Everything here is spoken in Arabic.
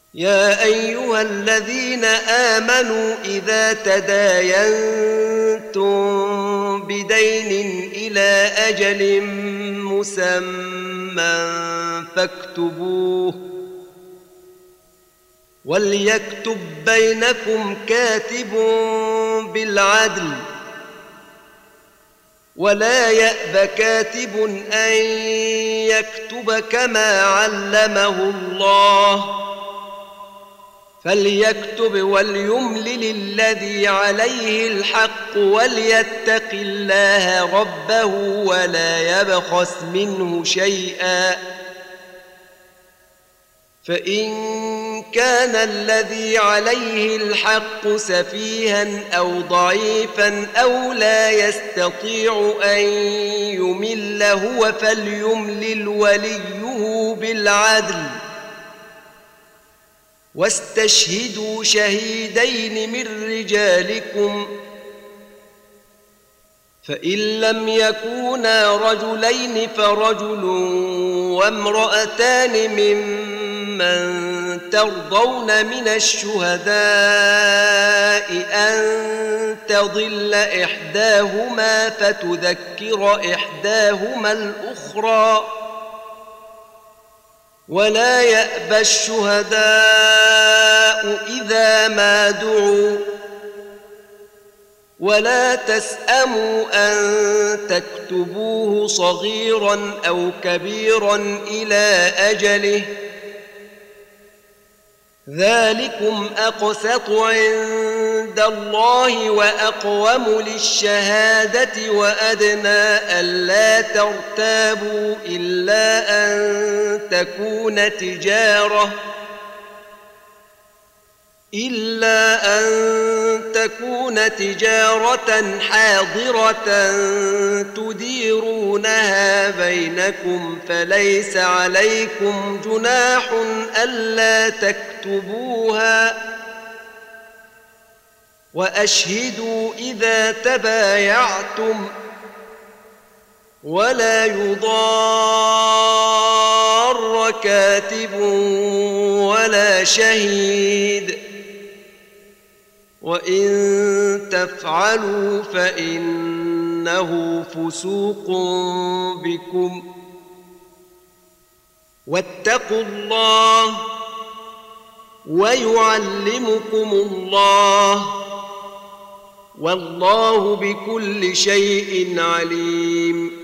يا أيها الذين آمنوا إذا تداينتم بدين إلى أجل مسمى فاكتبوه، وليكتب بينكم كاتب بالعدل، ولا يأب كاتب أن يكتب كما علمه الله، فليكتب وليملل الذي عليه الحق وليتق الله ربه ولا يبخس منه شيئا، فإن كان الذي عليه الحق سفيها أو ضعيفا أو لا يستطيع أن يمل هو فليملل وليه بالعدل، واستشهدوا شهيدين من رجالكم، فإن لم يكونا رجلين فرجل وامرأتان ممن ترضون من الشهداء أن تضل إحداهما فتذكر إحداهما الأخرى، ولا يأبى الشهداء إذا ما دعوا، ولا تسأموا أن تكتبوه صغيرا أو كبيرا إلى أجله، ذلكم أقسط عند الله وأقوم للشهادة وأدنى ألا ترتابوا إلا أن تكون تجارة حاضرة تديرونها بينكم فليس عليكم جناح ألا تكتبوها، وأشهدوا إذا تبايعتم، ولا يضار كاتب ولا شهيد، وإن تفعلوا فإنه فسوق بكم، واتقوا الله ويعلمكم الله، والله بكل شيء عليم.